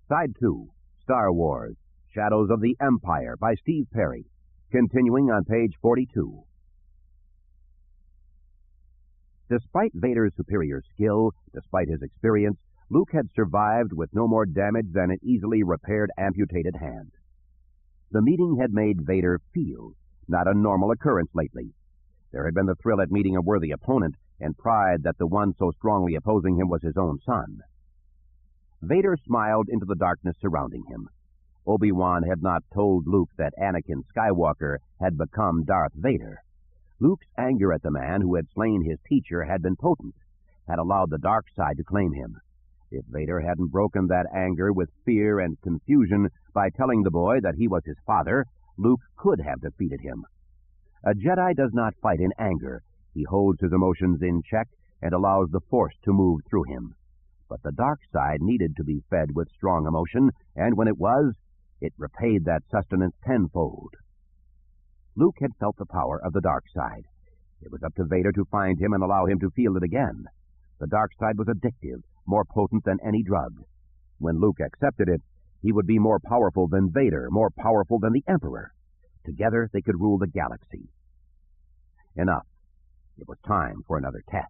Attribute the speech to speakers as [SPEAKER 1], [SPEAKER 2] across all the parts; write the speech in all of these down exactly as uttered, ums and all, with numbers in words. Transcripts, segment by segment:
[SPEAKER 1] Side two, Star Wars, Shadows of the Empire by Steve Perry, continuing on page forty-two. Despite Vader's superior skill, despite his experience, Luke had survived with no more damage than an easily repaired amputated hand. The meeting had made Vader feel, not a normal occurrence lately. There had been the thrill at meeting a worthy opponent, and pride that the one so strongly opposing him was his own son. Vader smiled into the darkness surrounding him. Obi-Wan had not told Luke that Anakin Skywalker had become Darth Vader. Luke's anger at the man who had slain his teacher had been potent, had allowed the dark side to claim him. If Vader hadn't broken that anger with fear and confusion by telling the boy that he was his father, Luke could have defeated him. A Jedi does not fight in anger. He holds his emotions in check and allows the Force to move through him. But the dark side needed to be fed with strong emotion, and when it was, it repaid that sustenance tenfold. Luke had felt the power of the dark side. It was up to Vader to find him and allow him to feel it again. The dark side was addictive, more potent than any drug. When Luke accepted it, he would be more powerful than Vader, more powerful than the Emperor. Together they could rule the galaxy. Enough. It was time for another test.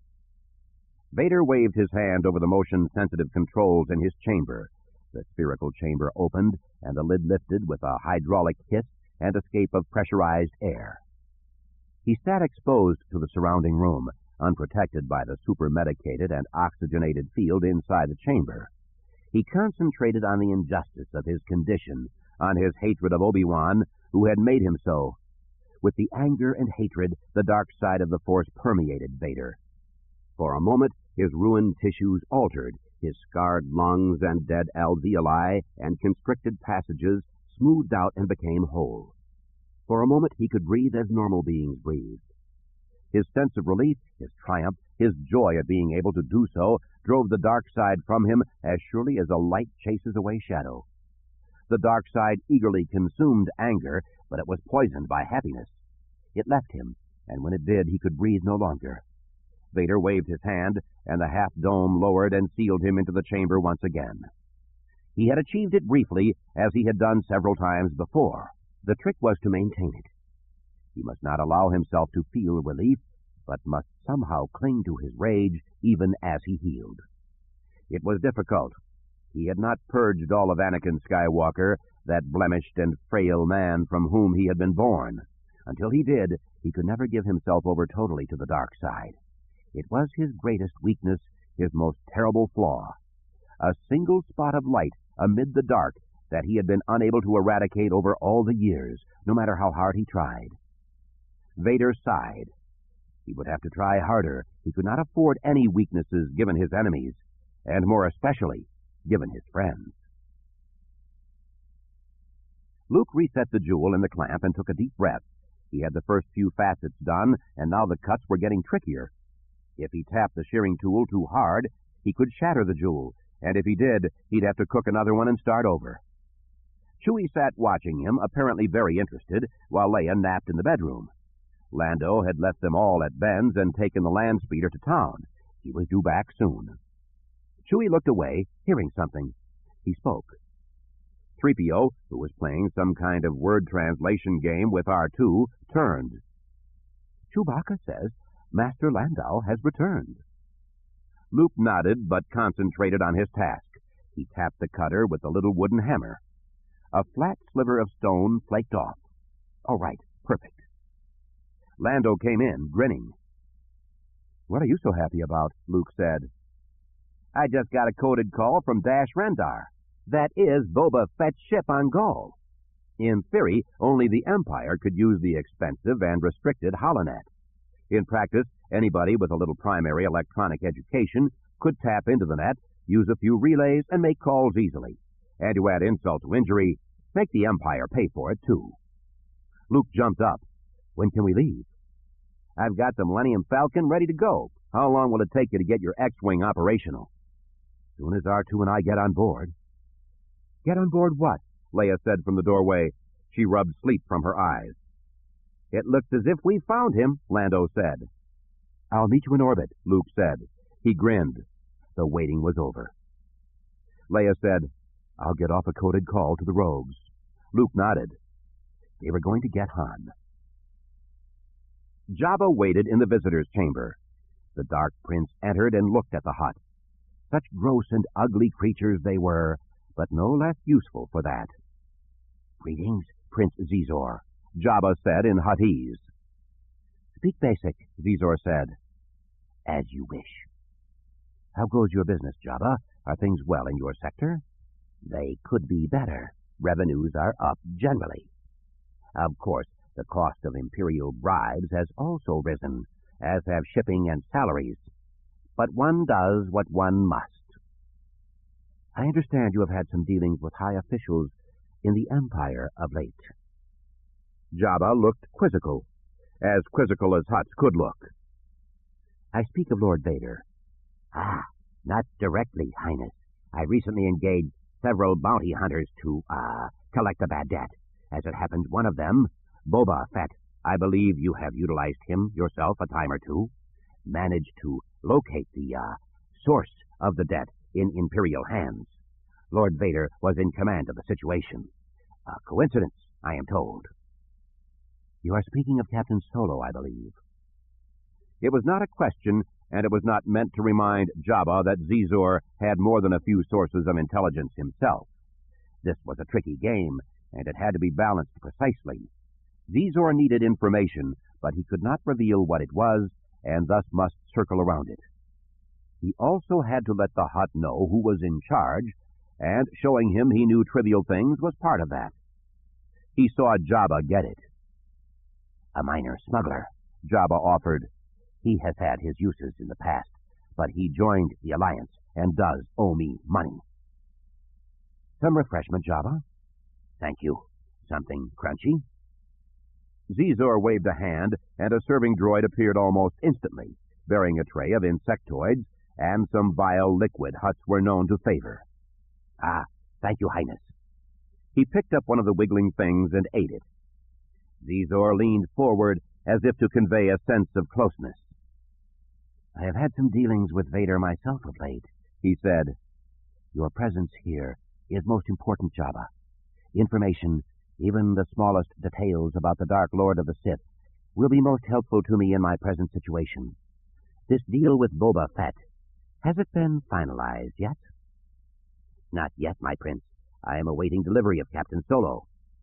[SPEAKER 1] Vader waved his hand over the motion-sensitive controls in his chamber. The spherical chamber opened, and the lid lifted with a hydraulic hiss and escape of pressurized air. He sat exposed to the surrounding room, unprotected by the super-medicated and oxygenated field inside the chamber. He concentrated on the injustice of his condition, on his hatred of Obi-Wan, who had made him so. With the anger and hatred, the dark side of the Force permeated Vader. For a moment, his ruined tissues altered, his scarred lungs and dead alveoli and constricted passages smoothed out and became whole. For a moment, he could breathe as normal beings breathed. His sense of relief, his triumph, his joy at being able to do so drove the dark side from him as surely as a light chases away shadow. The dark side eagerly consumed anger, but it was poisoned by happiness. It left him, and when it did, he could breathe no longer. Vader waved his hand, and the half-dome lowered and sealed him into the chamber once again. He had achieved it briefly, as he had done several times before. The trick was to maintain it. He must not allow himself to feel relief, but must somehow cling to his rage even as he healed. It was difficult. He had not purged all of Anakin Skywalker, that blemished and frail man from whom he had been born. Until he did, he could never give himself over totally to the dark side. It was his greatest weakness, his most terrible flaw. A single spot of light amid the dark that he had been unable to eradicate over all the years, no matter how hard he tried. Vader sighed. He would have to try harder. He could not afford any weaknesses given his enemies, and more especially given his friends. Luke reset the jewel in the clamp and took a deep breath. He had the first few facets done, and now the cuts were getting trickier. If he tapped the shearing tool too hard, he could shatter the jewel, and if he did, he'd have to cook another one and start over. Chewie sat watching him, apparently very interested, while Leia napped in the bedroom. Lando had left them all at Ben's and taken the land speeder to town. He was due back soon. Chewie looked away, hearing something. He spoke. three P O, who was playing some kind of word translation game with R two, turned. Chewbacca says Master Landau has returned. Luke nodded, but concentrated on his task. He tapped the cutter with a little wooden hammer. A flat sliver of stone flaked off. All right, perfect. Lando came in, grinning. What are you so happy about? Luke said. I just got a coded call from Dash Rendar. That is Boba Fett's ship on Gaul. In theory, only the Empire could use the expensive and restricted HoloNet. In practice, anybody with a little primary electronic education could tap into the net, use a few relays, and make calls easily. And to add insult to injury, make the Empire pay for it, too. Luke jumped up. When can we leave? I've got the Millennium Falcon ready to go. How long will it take you to get your X-Wing operational? Soon as R two and I get on board. Get on board what? Leia said from the doorway. She rubbed sleep from her eyes. It looks as if we found him, Lando said. I'll meet you in orbit, Luke said. He grinned. The waiting was over. Leia said, I'll get off a coded call to the rogues. Luke nodded. They were going to get Han. Jabba waited in the visitor's chamber. The Dark Prince entered and looked at the hut. Such gross and ugly creatures they were, but no less useful for that. Greetings, Prince Zizor, Jabba said in Huttese. Speak basic, Zizor said. As you wish. How goes your business, Jabba? Are things well in your sector? They could be better. Revenues are up generally. Of course, the cost of imperial bribes has also risen, as have shipping and salaries. But one does what one must. I understand you have had some dealings with high officials in the Empire of late. Jabba looked quizzical, as quizzical as Hutts could look. I speak of Lord Vader. Ah, not directly, Highness. I recently engaged several bounty hunters to, uh, collect a bad debt. As it happens, one of them, Boba Fett, I believe you have utilized him yourself a time or two, managed to locate the, uh, source of the debt in Imperial hands. Lord Vader was in command of the situation. A coincidence, I am told. You are speaking of Captain Solo, I believe. It was not a question, and it was not meant to remind Jabba that Zizor had more than a few sources of intelligence himself. This was a tricky game, and it had to be balanced precisely. Zizor needed information, but he could not reveal what it was, and thus must circle around it. He also had to let the Hutt know who was in charge, and showing him he knew trivial things was part of that. He saw Jabba get it. A minor smuggler, Jabba offered. He has had his uses in the past, but he joined the Alliance and does owe me money. Some refreshment, Jabba? Thank you. Something crunchy? Zizor waved a hand, and a serving droid appeared almost instantly, bearing a tray of insectoids and some vile liquid Hutts were known to favor. Ah, thank you, Highness. He picked up one of the wiggling things and ate it. Zizor leaned forward as if to convey a sense of closeness. I have had some dealings with Vader myself of late, he said. Your presence here is most important, Jabba. Information, even the smallest details about the Dark Lord of the Sith, will be most helpful to me in my present situation. This deal with Boba Fett, has it been finalized yet? Not yet, my prince. I am awaiting delivery of Captain Solo.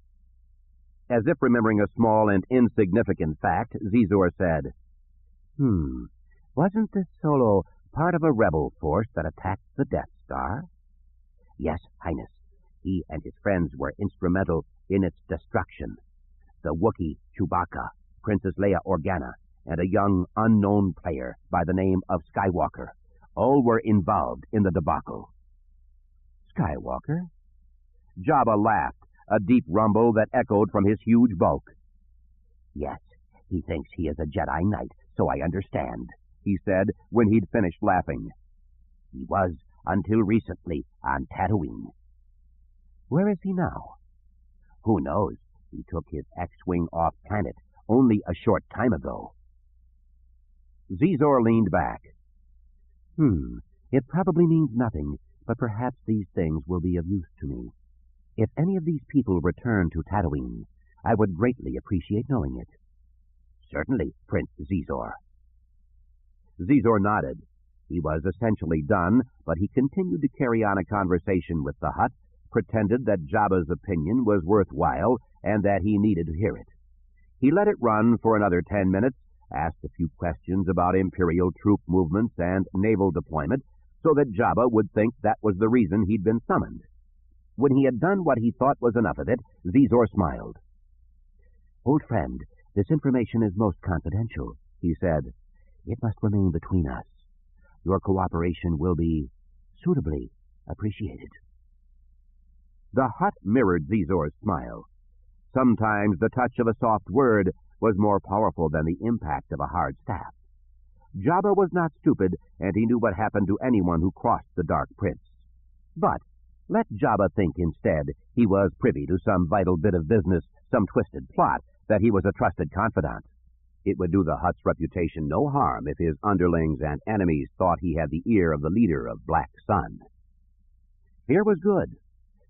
[SPEAKER 1] As if remembering a small and insignificant fact, Zizor said, Hmm, wasn't this Solo part of a rebel force that attacked the Death Star? Yes, Highness. He and his friends were instrumental in its destruction. The Wookiee Chewbacca, Princess Leia Organa, and a young, unknown player by the name of Skywalker, all were involved in the debacle. Skywalker? Jabba laughed, a deep rumble that echoed from his huge bulk. Yes, he thinks he is a Jedi Knight, so I understand, he said when he'd finished laughing. He was, until recently, on Tatooine. Where is he now? Who knows? He took his X-Wing off planet only a short time ago. Zizor leaned back. Hmm, it probably means nothing, but perhaps these things will be of use to me. If any of these people return to Tatooine, I would greatly appreciate knowing it. Certainly, Prince Zizor. Zizor nodded. He was essentially done, but he continued to carry on a conversation with the Hutt, pretended that Jabba's opinion was worthwhile and that he needed to hear it. He let it run for another ten minutes, asked a few questions about Imperial troop movements and naval deployment, so that Jabba would think that was the reason he'd been summoned. When he had done what he thought was enough of it, Zizor smiled. Old friend, this information is most confidential, he said. It must remain between us. Your cooperation will be suitably appreciated. The Hutt mirrored Zizor's smile. Sometimes the touch of a soft word was more powerful than the impact of a hard staff. Jabba was not stupid, and he knew what happened to anyone who crossed the Dark Prince. But let Jabba think instead he was privy to some vital bit of business, some twisted plot, that he was a trusted confidant. It would do the Hutt's reputation no harm if his underlings and enemies thought he had the ear of the leader of Black Sun. Here was good.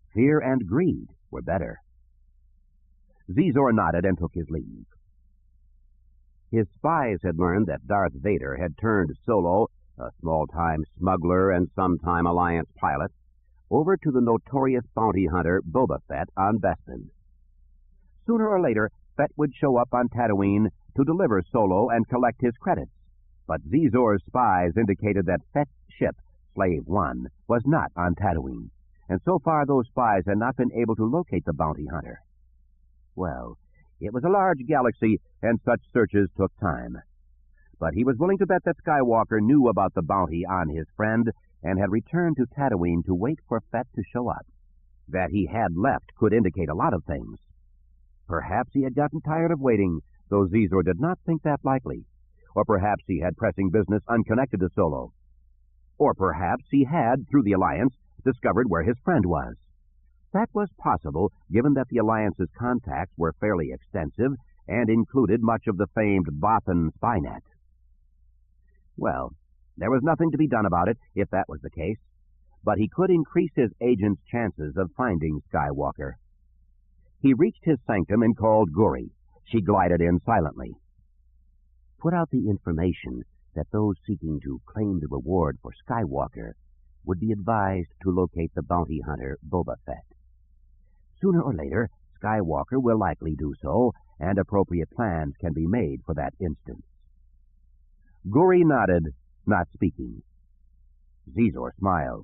[SPEAKER 1] Fear and greed were better. Zizor nodded and took his leave. His spies had learned that Darth Vader had turned Solo, a small-time smuggler and sometime Alliance pilot, over to the notorious bounty hunter Boba Fett on Bespin. Sooner or later, Fett would show up on Tatooine to deliver Solo and collect his credits, but Zizor's spies indicated that Fett's ship, Slave One, was not on Tatooine, and so far those spies had not been able to locate the bounty hunter. Well, it was a large galaxy, and such searches took time. But he was willing to bet that Skywalker knew about the bounty on his friend and had returned to Tatooine to wait for Fett to show up. That he had left could indicate a lot of things. Perhaps he had gotten tired of waiting, though Zizor did not think that likely. Or perhaps he had pressing business unconnected to Solo. Or perhaps he had, through the Alliance, discovered where his friend was. That was possible, given that the Alliance's contacts were fairly extensive and included much of the famed Bothan spy net. Well, there was nothing to be done about it, if that was the case, but he could increase his agent's chances of finding Skywalker. He reached his sanctum and called Guri. She glided in silently. Put out the information that those seeking to claim the reward for Skywalker would be advised to locate the bounty hunter Boba Fett. Sooner or later, Skywalker will likely do so, and appropriate plans can be made for that instance. Guri nodded, not speaking. Zizor smiled.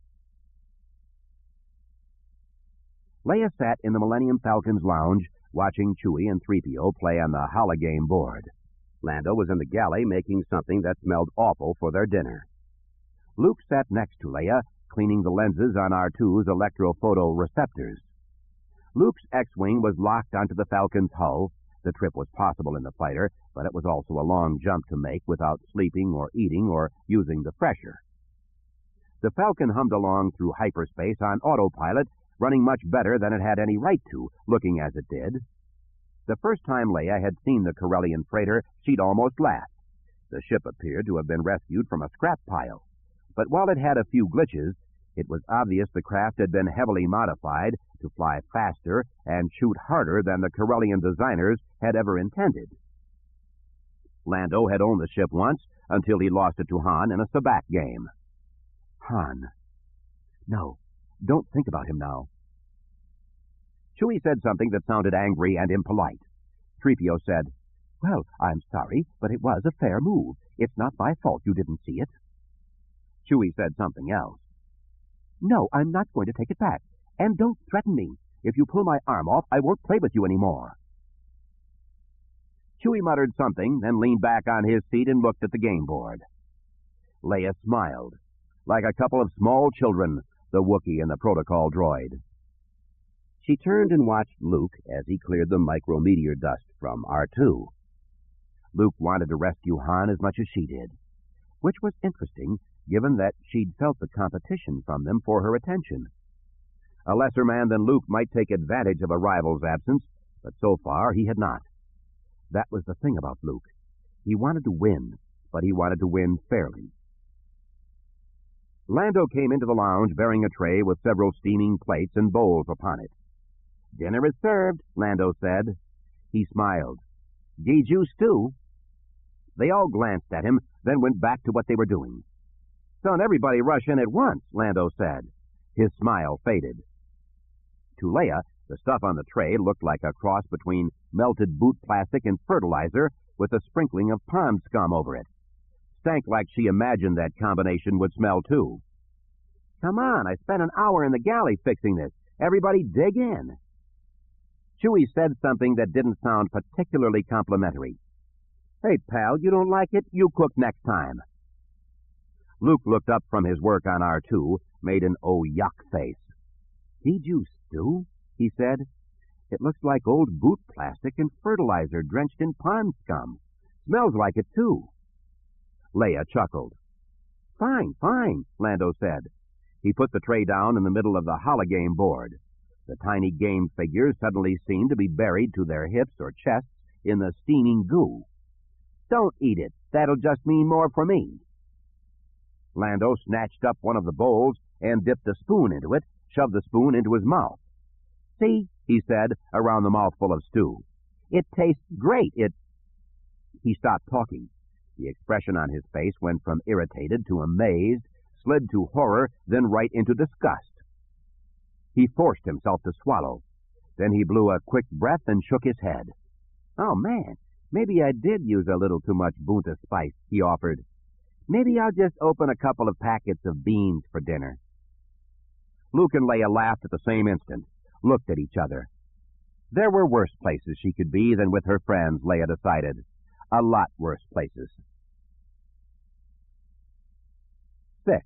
[SPEAKER 1] Leia sat in the Millennium Falcon's lounge, watching Chewie and three P O play on the hologame board. Lando was in the galley making something that smelled awful for their dinner. Luke sat next to Leia, cleaning the lenses on R two's electrophoto receptors. Luke's X-Wing was locked onto the Falcon's hull. The trip was possible in the fighter, but it was also a long jump to make without sleeping or eating or using the fresher. The Falcon hummed along through hyperspace on autopilot, running much better than it had any right to, looking as it did. The first time Leia had seen the Corellian freighter, she'd almost laughed. The ship appeared to have been rescued from a scrap pile. But while it had a few glitches, it was obvious the craft had been heavily modified to fly faster and shoot harder than the Corellian designers had ever intended. Lando had owned the ship once until he lost it to Han in a sabacc game. Han. No, don't think about him now. Chewie said something that sounded angry and impolite. three P O said, Well, I'm sorry, but it was a fair move. It's not my fault you didn't see it. Chewie said something else. No, I'm not going to take it back. And don't threaten me. If you pull my arm off, I won't play with you anymore. Chewie muttered something, then leaned back on his seat and looked at the game board. Leia smiled, like a couple of small children, the Wookiee and the protocol droid. She turned and watched Luke as he cleared the micrometeor dust from R two. Luke wanted to rescue Han as much as she did, which was interesting, given that she'd felt the competition from them for her attention. A lesser man than Luke might take advantage of a rival's absence, but so far he had not. That was the thing about Luke. He wanted to win, but he wanted to win fairly. Lando came into the lounge bearing a tray with several steaming plates and bowls upon it. Dinner is served, Lando said. He smiled. Giju stew. They all glanced at him, then went back to what they were doing. Don't everybody rush in at once, Lando said. His smile faded. To Leia, the stuff on the tray looked like a cross between melted boot plastic and fertilizer with a sprinkling of pond scum over it. Stank like she imagined that combination would smell too. Come on, I spent an hour in the galley fixing this. Everybody dig in. Chewie said something that didn't sound particularly complimentary. Hey, pal, you don't like it? You cook next time. Luke looked up from his work on R two, made an oh yuck face. Did you stew? He said. It looks like old boot plastic and fertilizer drenched in pond scum. Smells like it, too. Leia chuckled. Fine, fine, Lando said. He put the tray down in the middle of the hologame board. The tiny game figures suddenly seemed to be buried to their hips or chests in the steaming goo. Don't eat it. That'll just mean more for me. Lando snatched up one of the bowls and dipped a spoon into it, shoved the spoon into his mouth. "See," he said, around the mouthful of stew. "It tastes great. It—" He stopped talking. The expression on his face went from irritated to amazed, slid to horror, then right into disgust. He forced himself to swallow. Then he blew a quick breath and shook his head. "Oh, man, maybe I did use a little too much bunta spice," he offered. "Maybe I'll just open a couple of packets of beans for dinner." Luke and Leia laughed at the same instant, looked at each other. There were worse places she could be than with her friends, Leia decided. A lot worse places. Six.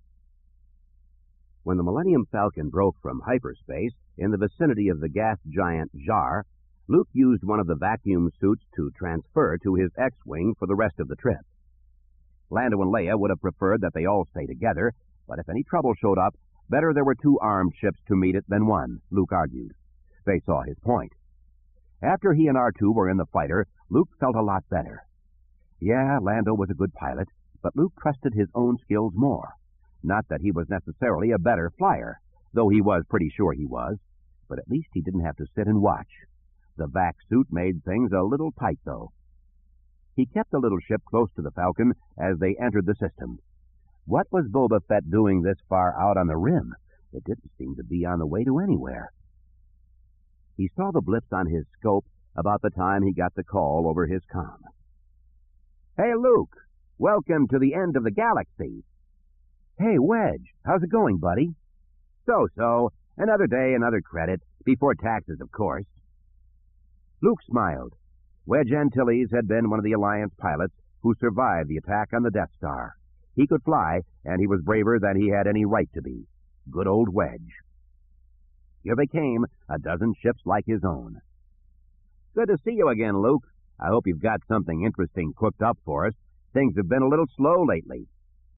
[SPEAKER 1] When the Millennium Falcon broke from hyperspace in the vicinity of the gas giant Jar, Luke used one of the vacuum suits to transfer to his X-Wing for the rest of the trip. Lando and Leia would have preferred that they all stay together, but if any trouble showed up, better there were two armed ships to meet it than one, Luke argued. They saw his point. After he and R two were in the fighter, Luke felt a lot better. Yeah, Lando was a good pilot, but Luke trusted his own skills more. Not that he was necessarily a better flyer, though he was pretty sure he was, but at least he didn't have to sit and watch. The vac suit made things a little tight, though. He kept the little ship close to the Falcon as they entered the system. What was Boba Fett doing this far out on the rim? It didn't seem to be on the way to anywhere. He saw the blips on his scope about the time he got the call over his comm. "Hey, Luke! Welcome to the end of the galaxy." "Hey, Wedge! How's it going, buddy?" "So-so. Another day, another credit. Before taxes, of course." Luke smiled. Wedge Antilles had been one of the Alliance pilots who survived the attack on the Death Star. He could fly, and he was braver than he had any right to be. Good old Wedge. Here they came, a dozen ships like his own. "Good to see you again, Luke. I hope you've got something interesting cooked up for us. Things have been a little slow lately."